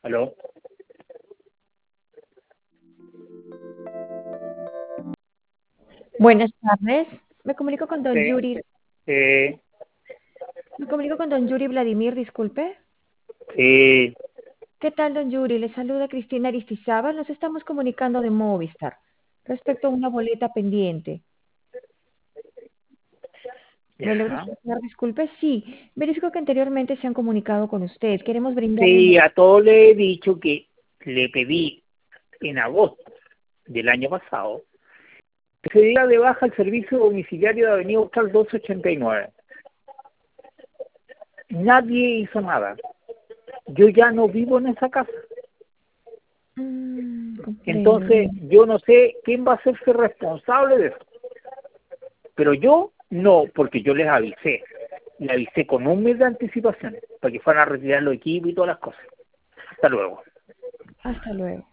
¿Aló? Buenas tardes. Me comunico con don Sí, Yuri. sí, Me comunico con don Yuri Vladimir, disculpe. sí. ¿Qué tal, don Yuri? Le saluda Cristina Aristizábal. Nos estamos comunicando de Movistar respecto a una boleta pendiente. ¿Me logra Ya. escuchar? Disculpe. Sí, verifico que anteriormente se han comunicado con usted. Queremos brindarle un... Sí, a todos le he dicho que le pedí en agosto del año pasado que se diera de baja el servicio domiciliario de Avenida Austral 1289. Nadie hizo nada. Yo ya no vivo en esa casa. Comprendo. Entonces, yo no sé quién va a hacerse responsable de eso. Pero yo no, porque yo les avisé. Le avisé con un mes de anticipación para que fueran a retirar los equipos y todas las cosas. Hasta luego. Hasta luego.